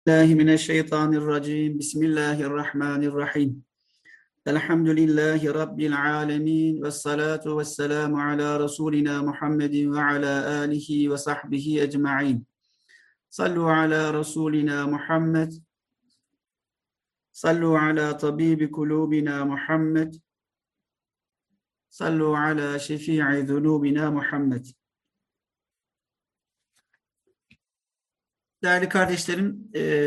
الله من الشيطان الرجيم بسم الله الرحمن الرحيم الحمد لله رب العالمين والصلاة والسلام على رسولنا محمد وعلى آله وصحبه أجمعين صلوا على رسولنا محمد صلوا على طبيب قلوبنا محمد صلوا على شفيع ذنوبنا محمد. Değerli kardeşlerim,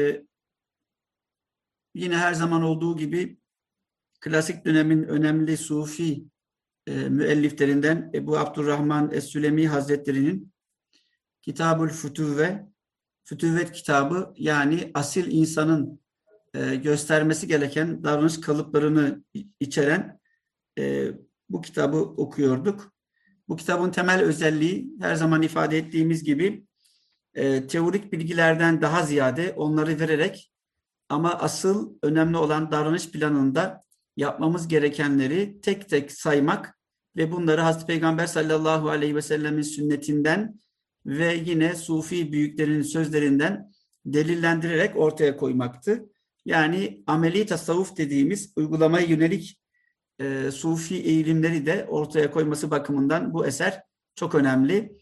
yine her zaman olduğu gibi klasik dönemin önemli Sufi müelliflerinden Ebu Abdurrahman Es-Sülemi Hazretleri'nin Kitab-ül Fütüvvet kitabı, yani asil insanın göstermesi gereken davranış kalıplarını içeren bu kitabı okuyorduk. Bu kitabın temel özelliği, her zaman ifade ettiğimiz gibi, teorik bilgilerden daha ziyade onları vererek ama asıl önemli olan davranış planında yapmamız gerekenleri tek tek saymak ve bunları Hazreti Peygamber sallallahu aleyhi ve sellemin sünnetinden ve yine Sufi büyüklerin sözlerinden delillendirerek ortaya koymaktı. Yani ameli tasavvuf dediğimiz uygulamaya yönelik Sufi eğilimleri de ortaya koyması bakımından bu eser çok önemli.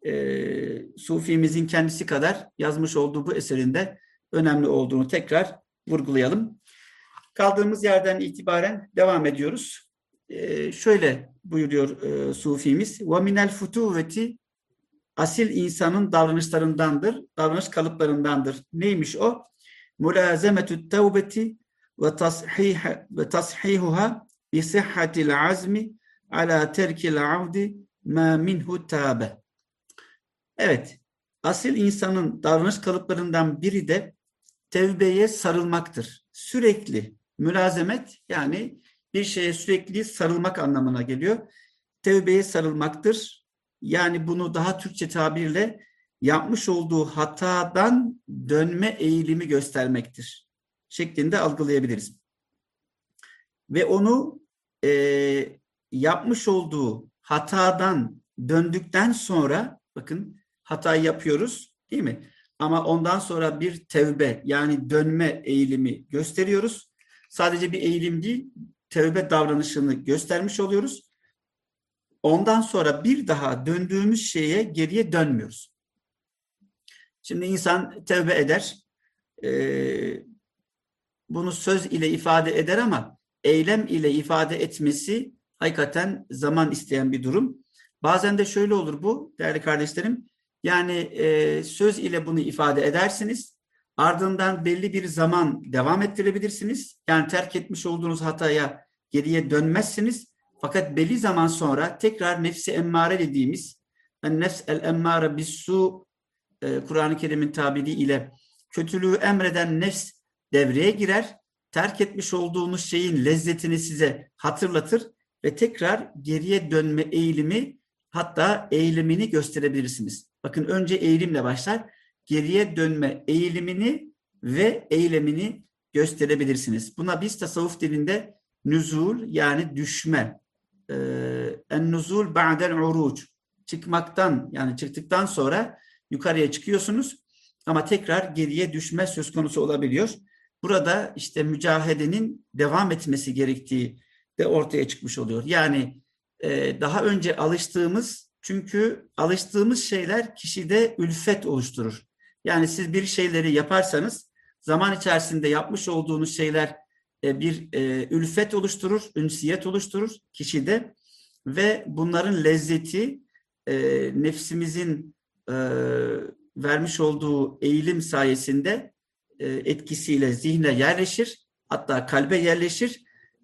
Sufimizin kendisi kadar yazmış olduğu bu eserinde önemli olduğunu tekrar vurgulayalım. Kaldığımız yerden itibaren devam ediyoruz. Şöyle buyuruyor Sufimiz: وَمِنَ الْفُتُوَّةِ asil insanın davranışlarındandır, davranış kalıplarındandır. Neymiş o? مُلَازَمَةُ التَّوْبَةِ وَتَصْحِيحُهَا بِصِحَّةِ الْعَزْمِ عَلَى تَرْكِ الْعَوْدِ مَا مِنْهُ تَابَ. Evet, asil insanın davranış kalıplarından biri de tevbeye sarılmaktır. Sürekli, mülazemet, yani bir şeye sürekli sarılmak anlamına geliyor. Tevbeye sarılmaktır. Yani bunu daha Türkçe tabirle yapmış olduğu hatadan dönme eğilimi göstermektir şeklinde algılayabiliriz. Ve onu yapmış olduğu hatadan döndükten sonra, bakın, hatayı yapıyoruz değil mi? Ama ondan sonra bir tevbe, yani dönme eğilimi gösteriyoruz. Sadece bir eğilim değil, tevbe davranışını göstermiş oluyoruz. Ondan sonra bir daha döndüğümüz şeye geriye dönmüyoruz. Şimdi insan tevbe eder, bunu söz ile ifade eder ama eylem ile ifade etmesi hakikaten zaman isteyen bir durum. Bazen de şöyle olur bu değerli kardeşlerim. Yani söz ile bunu ifade edersiniz. Ardından belli bir zaman devam ettirebilirsiniz. Yani terk etmiş olduğunuz hataya geriye dönmezsiniz. Fakat belli zaman sonra tekrar nefsi emmare dediğimiz, nefs el emmare bissu, Kur'an-ı Kerim'in tabiriyle kötülüğü emreden nefs devreye girer. Terk etmiş olduğunuz şeyin lezzetini size hatırlatır ve tekrar geriye dönme eğilimi, hatta eğilimini gösterebilirsiniz. Bakın, önce eğilimle başlar. Geriye dönme eğilimini ve eylemini gösterebilirsiniz. Buna biz tasavvuf dilinde nüzul, yani düşme, en-nuzul ba'del uruc, çıkmaktan, yani çıktıktan sonra yukarıya çıkıyorsunuz ama tekrar geriye düşme söz konusu olabiliyor. Burada işte mücahedenin devam etmesi gerektiği de ortaya çıkmış oluyor. Yani daha önce alıştığımız, çünkü alıştığımız şeyler kişide ülfet oluşturur. Yani siz bir şeyleri yaparsanız zaman içerisinde yapmış olduğunuz şeyler bir ülfet oluşturur, ünsiyet oluşturur kişide ve bunların lezzeti nefsimizin vermiş olduğu eğilim sayesinde etkisiyle zihne yerleşir, hatta kalbe yerleşir.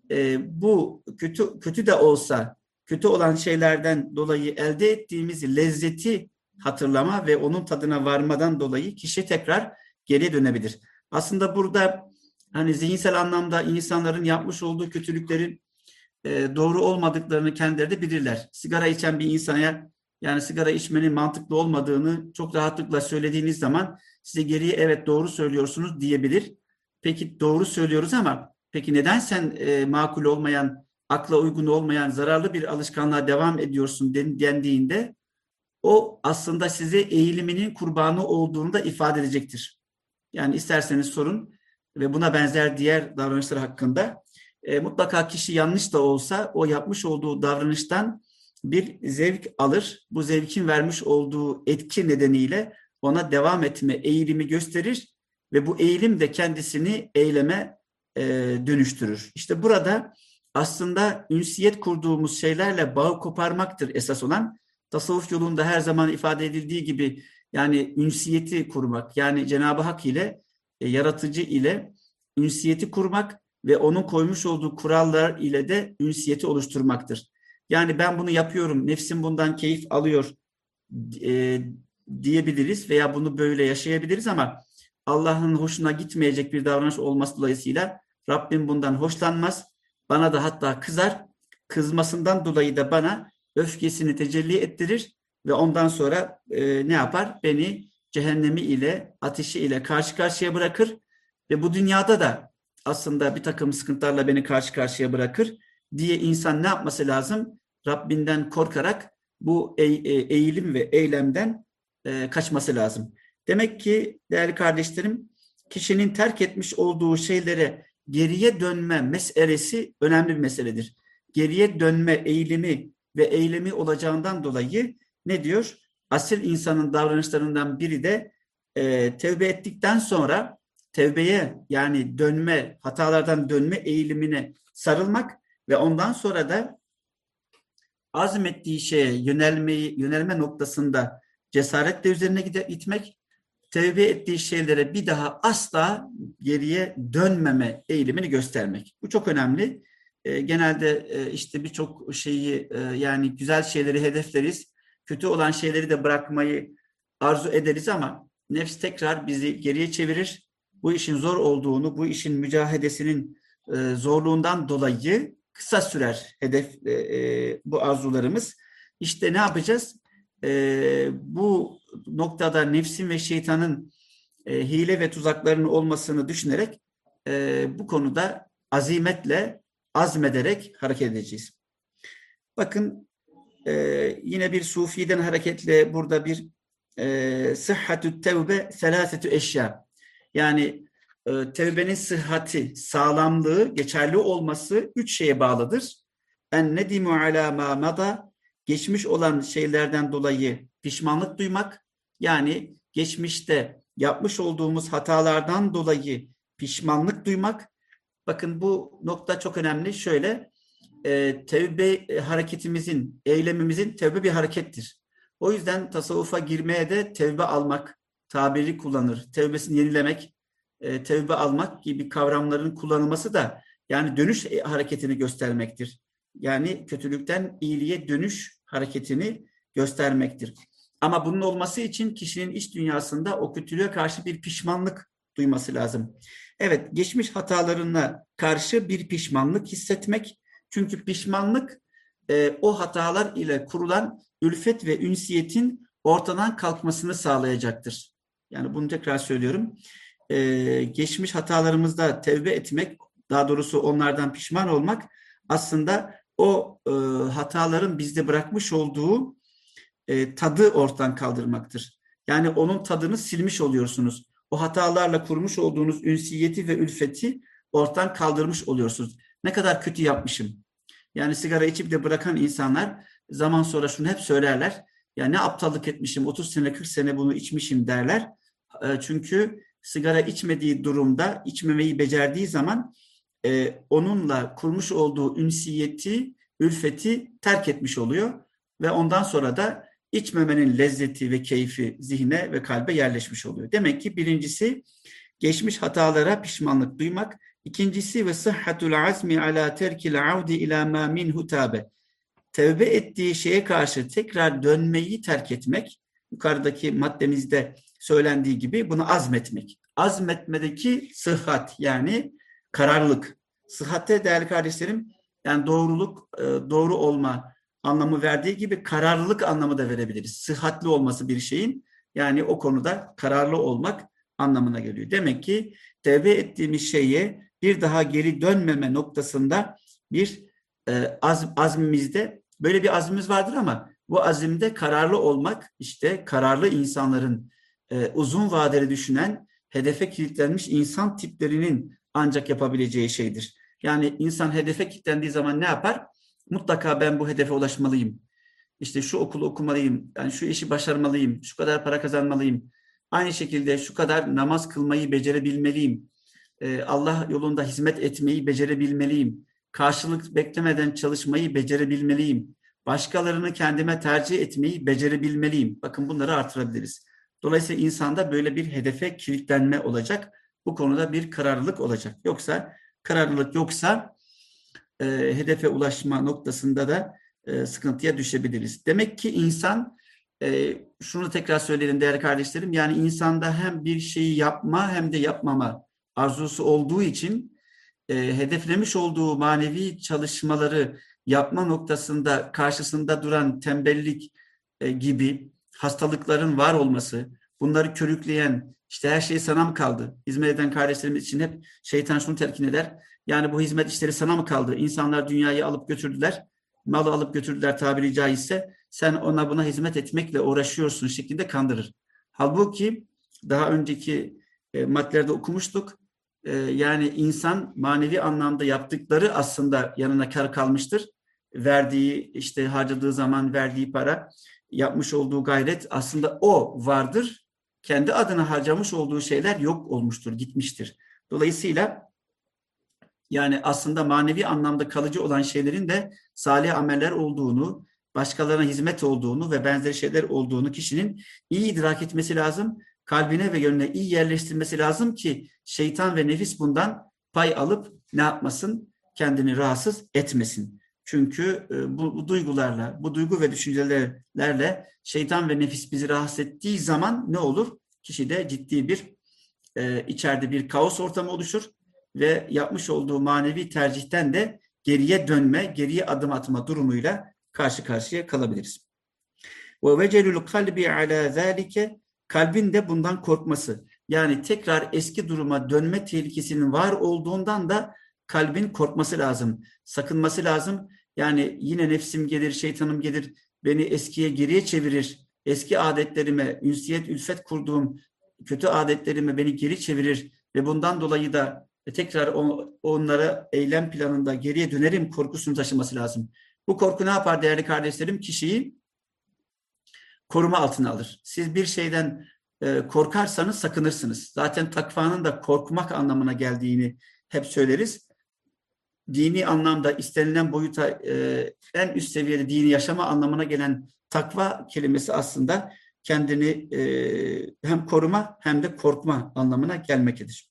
Bu kötü de olsa, kötü olan şeylerden dolayı elde ettiğimiz lezzeti hatırlama ve onun tadına varmadan dolayı kişi tekrar geriye dönebilir. Aslında burada hani zihinsel anlamda insanların yapmış olduğu kötülüklerin doğru olmadıklarını kendileri de bilirler. Sigara içen bir insana, yani sigara içmenin mantıklı olmadığını çok rahatlıkla söylediğiniz zaman size geriye evet doğru söylüyorsunuz diyebilir. Peki doğru söylüyoruz ama peki neden sen makul olmayan, akla uygun olmayan zararlı bir alışkanlığa devam ediyorsun dendiğinde o aslında size eğiliminin kurbanı olduğunu da ifade edecektir. Yani isterseniz sorun ve buna benzer diğer davranışlar hakkında. Mutlaka kişi yanlış da olsa o yapmış olduğu davranıştan bir zevk alır. Bu zevkin vermiş olduğu etki nedeniyle ona devam etme eğilimi gösterir ve bu eğilim de kendisini eyleme dönüştürür. İşte burada aslında ünsiyet kurduğumuz şeylerle bağı koparmaktır esas olan. Tasavvuf yolunda her zaman ifade edildiği gibi yani ünsiyeti kurmak, yani Cenab-ı Hak ile yaratıcı ile ünsiyeti kurmak ve onun koymuş olduğu kurallar ile de ünsiyeti oluşturmaktır. Yani ben bunu yapıyorum, nefsim bundan keyif alıyor e, diyebiliriz veya bunu böyle yaşayabiliriz ama Allah'ın hoşuna gitmeyecek bir davranış olması dolayısıyla Rabbim bundan hoşlanmaz. Bana da hatta kızar. Kızmasından dolayı da bana öfkesini tecelli ettirir ve ondan sonra ne yapar? Beni cehennemi ile, ateşi ile karşı karşıya bırakır ve bu dünyada da aslında bir takım sıkıntılarla beni karşı karşıya bırakır diye insan ne yapması lazım? Rabbinden korkarak bu eğilim ve eylemden kaçması lazım. Demek ki değerli kardeşlerim, kişinin terk etmiş olduğu şeylere geriye dönme meselesi önemli bir meseledir. Geriye dönme eğilimi ve eylemi olacağından dolayı ne diyor? Asil insanın davranışlarından biri de tevbe ettikten sonra tevbeye yani dönme, hatalardan dönme eğilimine sarılmak ve ondan sonra da azmettiği şeye yönelme noktasında cesaretle üzerine gitmek, tevbe ettiği şeylere bir daha asla geriye dönmeme eğilimini göstermek. Bu çok önemli. Genelde işte birçok şeyi yani güzel şeyleri hedefleriz, kötü olan şeyleri de bırakmayı arzu ederiz ama nefs tekrar bizi geriye çevirir. Bu işin zor olduğunu, bu işin mücahedesinin zorluğundan dolayı kısa sürer bu arzularımız. İşte ne yapacağız? Bu noktada nefsin ve şeytanın hile ve tuzaklarının olmasını düşünerek bu konuda azimetle, azmederek hareket edeceğiz. Bakın yine bir sufiden hareketle burada bir sıhhatü tevbe selasetü eşya. Yani tevbenin sıhhati, sağlamlığı, geçerli olması üç şeye bağlıdır. En nedimu ala ma mada, geçmiş olan şeylerden dolayı pişmanlık duymak, yani geçmişte yapmış olduğumuz hatalardan dolayı pişmanlık duymak. Bakın bu nokta çok önemli. Şöyle, tevbe hareketimizin, eylemimizin tevbe bir harekettir. O yüzden tasavvufa girmeye de tevbe almak tabiri kullanır. Tevbesini yenilemek, tevbe almak gibi kavramların kullanılması da yani dönüş hareketini göstermektir. Yani kötülükten iyiliğe dönüş hareketini göstermektir. Ama bunun olması için kişinin iç dünyasında o kötülüğe karşı bir pişmanlık duyması lazım. Evet, geçmiş hatalarına karşı bir pişmanlık hissetmek. Çünkü pişmanlık o hatalar ile kurulan ülfet ve ünsiyetin ortadan kalkmasını sağlayacaktır. Yani bunu tekrar söylüyorum. Geçmiş hatalarımızda tevbe etmek, daha doğrusu onlardan pişman olmak aslında o hataların bizde bırakmış olduğu tadı ortadan kaldırmaktır. Yani onun tadını silmiş oluyorsunuz. O hatalarla kurmuş olduğunuz ünsiyeti ve ülfeti ortadan kaldırmış oluyorsunuz. Ne kadar kötü yapmışım. Yani sigara içip de bırakan insanlar zaman sonra şunu hep söylerler. Ya ne aptallık etmişim, 30 sene 40 sene bunu içmişim derler. Çünkü sigara içmediği durumda, içmemeyi becerdiği zaman onunla kurmuş olduğu ünsiyeti, ülfeti terk etmiş oluyor. Ve ondan sonra da içmemenin lezzeti ve keyfi zihne ve kalbe yerleşmiş oluyor. Demek ki birincisi geçmiş hatalara pişmanlık duymak. İkincisi ve sıhhatul azmi ala terkil avdi ila ma minhu tabe. Tevbe ettiği şeye karşı tekrar dönmeyi terk etmek. Yukarıdaki maddemizde söylendiği gibi bunu azmetmek. Azmetmedeki sıhhat yani kararlılık. Sıhhatte değerli kardeşlerim yani doğruluk, doğru olma anlamı verdiği gibi kararlılık anlamı da verebiliriz. Sıhhatli olması bir şeyin yani o konuda kararlı olmak anlamına geliyor. Demek ki tevbe ettiğimiz şeye bir daha geri dönmeme noktasında bir azmimizde böyle bir azmimiz vardır ama bu azimde kararlı olmak işte kararlı insanların uzun vadeli düşünen hedefe kilitlenmiş insan tiplerinin ancak yapabileceği şeydir. Yani insan hedefe kilitlendiği zaman ne yapar? Mutlaka ben bu hedefe ulaşmalıyım. İşte şu okulu okumalıyım, yani şu işi başarmalıyım, şu kadar para kazanmalıyım. Aynı şekilde şu kadar namaz kılmayı becerebilmeliyim. Allah yolunda hizmet etmeyi becerebilmeliyim. Karşılık beklemeden çalışmayı becerebilmeliyim. Başkalarını kendime tercih etmeyi becerebilmeliyim. Bakın bunları artırabiliriz. Dolayısıyla insanda böyle bir hedefe kilitlenme olacak. Bu konuda bir kararlılık olacak. Yoksa kararlılık yoksa hedefe ulaşma noktasında da sıkıntıya düşebiliriz. Demek ki insan, şunu tekrar söyleyelim değerli kardeşlerim, yani insanda hem bir şeyi yapma hem de yapmama arzusu olduğu için hedeflemiş olduğu manevi çalışmaları yapma noktasında karşısında duran tembellik gibi hastalıkların var olması, bunları körükleyen, işte her şey sana mı kaldı? Hizmet eden kardeşlerimiz için hep şeytan şunu telkin eder. Yani bu hizmet işleri sana mı kaldı? İnsanlar dünyayı alıp götürdüler, malı alıp götürdüler tabiri caizse. Sen ona buna hizmet etmekle uğraşıyorsun şeklinde kandırır. Halbuki daha önceki maddelerde okumuştuk. Yani insan manevi anlamda yaptıkları aslında yanına kar kalmıştır. Verdiği, işte harcadığı zaman verdiği para, yapmış olduğu gayret aslında o vardır. Kendi adına harcamış olduğu şeyler yok olmuştur, gitmiştir. Dolayısıyla yani aslında manevi anlamda kalıcı olan şeylerin de salih ameller olduğunu, başkalarına hizmet olduğunu ve benzeri şeyler olduğunu kişinin iyi idrak etmesi lazım. Kalbine ve gönlüne iyi yerleştirmesi lazım ki şeytan ve nefis bundan pay alıp ne yapmasın? Kendini rahatsız etmesin. Çünkü bu duygularla, bu duygu ve düşüncelerle şeytan ve nefis bizi rahatsız ettiği zaman ne olur? Kişide ciddi bir içeride bir kaos ortamı oluşur ve yapmış olduğu manevi tercihten de geriye dönme, geriye adım atma durumuyla karşı karşıya kalabiliriz. Ve vecelul kalbi ala zalike, kalbin de bundan korkması. Yani tekrar eski duruma dönme tehlikesinin var olduğundan da kalbin korkması lazım, sakınması lazım. Yani yine nefsim gelir, şeytanım gelir, beni eskiye geriye çevirir. Eski adetlerime, ünsiyet, ülfet kurduğum kötü adetlerime beni geri çevirir ve bundan dolayı da tekrar onlara eylem planında geriye dönerim korkusunu taşıması lazım. Bu korku ne yapar değerli kardeşlerim? Kişiyi koruma altına alır. Siz bir şeyden korkarsanız sakınırsınız. Zaten takvanın da korkmak anlamına geldiğini hep söyleriz. Dini anlamda istenilen boyuta en üst seviyede dini yaşama anlamına gelen takva kelimesi aslında kendini hem koruma hem de korkma anlamına gelmektedir.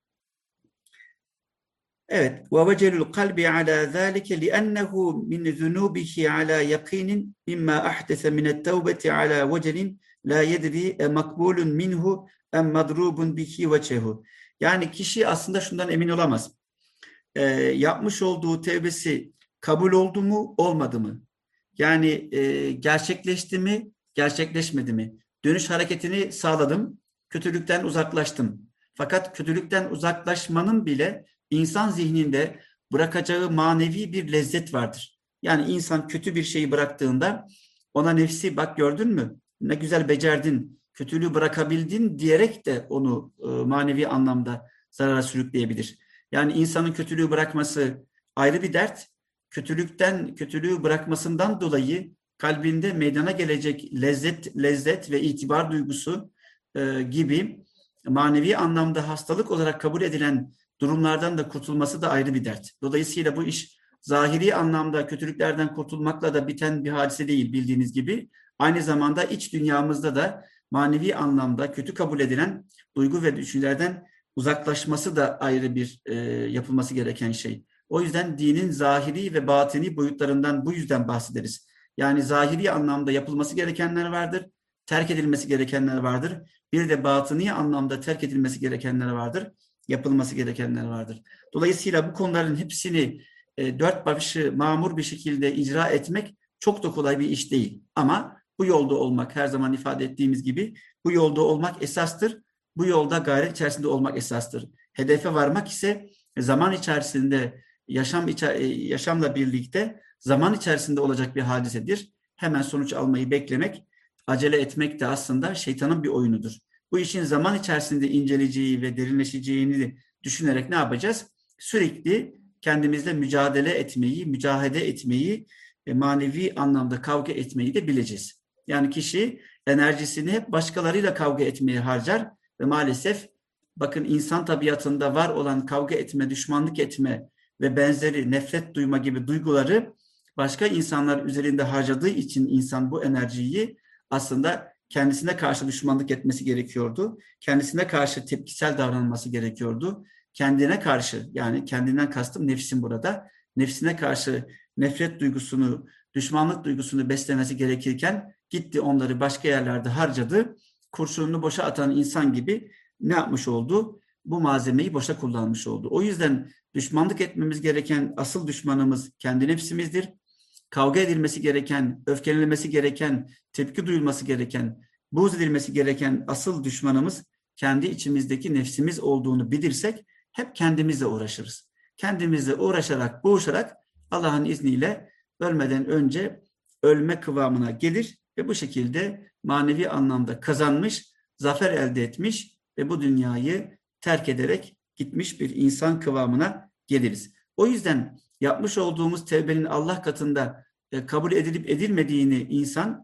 Evet. وَوَجَلُ الْقَلْبِ عَلَى ذَٰلِكَ لِأَنَّهُ مِنْ ذُنُوبِهِ عَلَى يَقِينٍ مِمَّا أَحْدَثَ مِنَ التَّوْبَةِ عَلَى وَجَلٍ لَا يَدْرِي مَقْبُولٌ مِنْهُ اَمْ مَضْرُوبٌ بِهِ وَجَهُ. Yani kişi aslında şundan emin olamaz. Yapmış olduğu tevbesi kabul oldu mu, olmadı mı? Yani gerçekleşti mi, gerçekleşmedi mi? Dönüş hareketini sağladım, kötülükten uzaklaştım. Fakat kötülükten uzaklaşmanın bile insan zihninde bırakacağı manevi bir lezzet vardır. Yani insan kötü bir şeyi bıraktığında ona nefsi bak gördün mü? Ne güzel becerdin, kötülüğü bırakabildin diyerek de onu manevi anlamda zarara sürükleyebilir. Yani insanın kötülüğü bırakması ayrı bir dert. Kötülüğü bırakmasından dolayı kalbinde meydana gelecek lezzet ve itibar duygusu gibi manevi anlamda hastalık olarak kabul edilen durumlardan da kurtulması da ayrı bir dert. Dolayısıyla bu iş zahiri anlamda kötülüklerden kurtulmakla da biten bir hadise değil bildiğiniz gibi. Aynı zamanda iç dünyamızda da manevi anlamda kötü kabul edilen duygu ve düşüncelerden uzaklaşması da ayrı bir yapılması gereken şey. O yüzden dinin zahiri ve batini boyutlarından bu yüzden bahsederiz. Yani zahiri anlamda yapılması gerekenler vardır, terk edilmesi gerekenler vardır. Bir de batıni anlamda terk edilmesi gerekenler vardır, yapılması gerekenler vardır. Dolayısıyla bu konuların hepsini dört başı mamur bir şekilde icra etmek çok da kolay bir iş değil. Ama bu yolda olmak, her zaman ifade ettiğimiz gibi bu yolda olmak esastır. Bu yolda gayret içerisinde olmak esastır. Hedefe varmak ise zaman içerisinde yaşamla birlikte zaman içerisinde olacak bir hadisedir. Hemen sonuç almayı beklemek, acele etmek de aslında şeytanın bir oyunudur. bu işin zaman içerisinde inceleyeceği ve derinleşeceğini düşünerek ne yapacağız? Sürekli kendimizle mücadele etmeyi, mücahede etmeyi, manevi anlamda kavga etmeyi de bileceğiz. Yani kişi enerjisini hep başkalarıyla kavga etmeye harcar ve maalesef bakın insan tabiatında var olan kavga etme, düşmanlık etme ve benzeri nefret duyma gibi duyguları başka insanlar üzerinde harcadığı için insan bu enerjiyi aslında kendisine karşı düşmanlık etmesi gerekiyordu. Kendisine karşı tepkisel davranması gerekiyordu. Kendine karşı, yani kendinden kastım nefsin burada, nefsine karşı nefret duygusunu, düşmanlık duygusunu beslemesi gerekirken gitti onları başka yerlerde harcadı. Kurşununu boşa atan insan gibi ne yapmış oldu? Bu malzemeyi boşa kullanmış oldu. O yüzden düşmanlık etmemiz gereken asıl düşmanımız kendi nefsimizdir. Kavga edilmesi gereken, öfkelenilmesi gereken, tepki duyulması gereken, buğz edilmesi gereken asıl düşmanımız kendi içimizdeki nefsimiz olduğunu bilirsek hep kendimizle uğraşırız. Kendimizle uğraşarak, boğuşarak Allah'ın izniyle ölmeden önce ölme kıvamına gelir ve bu şekilde manevi anlamda kazanmış, zafer elde etmiş ve bu dünyayı terk ederek gitmiş bir insan kıvamına geliriz. O yüzden yapmış olduğumuz tevbenin Allah katında kabul edilip edilmediğini insan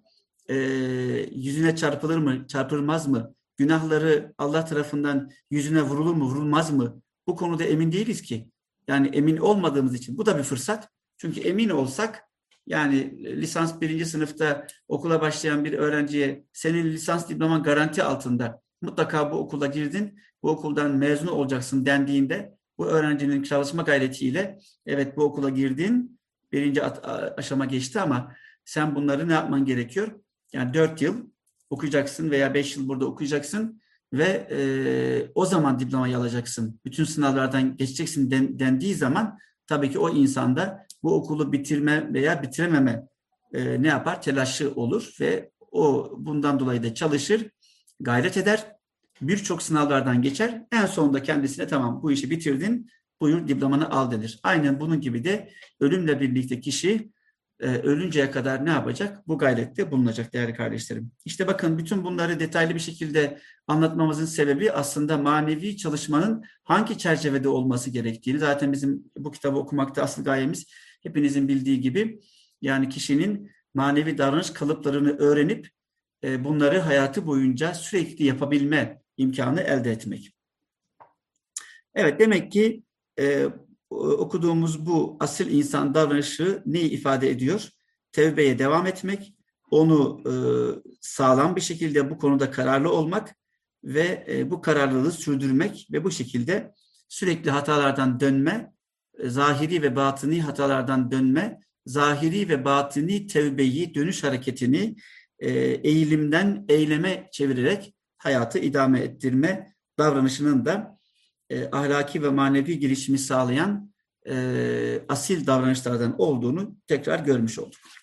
yüzüne çarpılır mı, çarpılmaz mı? Günahları Allah tarafından yüzüne vurulur mu, vurulmaz mı? Bu konuda emin değiliz ki. Yani emin olmadığımız için bu da bir fırsat. Çünkü emin olsak yani lisans 1. sınıfta okula başlayan bir öğrenciye senin lisans diploman garanti altında mutlaka bu okula girdin, bu okuldan mezun olacaksın dendiğinde bu öğrencinin çalışma gayretiyle evet bu okula girdin, birinci aşama geçti ama sen bunları ne yapman gerekiyor? Yani 4 yıl okuyacaksın veya 5 yıl burada okuyacaksın ve o zaman diplomayı alacaksın. Bütün sınavlardan geçeceksin dendiği zaman tabii ki o insanda bu okulu bitirme veya bitirememe ne yapar? Telaşı olur ve o bundan dolayı da çalışır, gayret eder. Birçok sınavlardan geçer. En sonunda kendisine tamam bu işi bitirdin, buyur diplomanı al denir. Aynen bunun gibi de ölümle birlikte kişi ölünceye kadar ne yapacak? Bu gayrette bulunacak değerli kardeşlerim. İşte bakın bütün bunları detaylı bir şekilde anlatmamızın sebebi aslında manevi çalışmanın hangi çerçevede olması gerektiğini. Zaten bizim bu kitabı okumakta asıl gayemiz hepinizin bildiği gibi yani kişinin manevi davranış kalıplarını öğrenip bunları hayatı boyunca sürekli yapabilme imkanı elde etmek. Evet demek ki okuduğumuz bu asil insan davranışı neyi ifade ediyor? Tevbeye devam etmek, onu sağlam bir şekilde bu konuda kararlı olmak ve bu kararlılığı sürdürmek ve bu şekilde sürekli hatalardan dönme, zahiri ve batini hatalardan dönme, zahiri ve batini tevbeyi, dönüş hareketini eğilimden eyleme çevirerek hayatı idame ettirme davranışının da ahlaki ve manevi gelişimi sağlayan asil davranışlardan olduğunu tekrar görmüş olduk.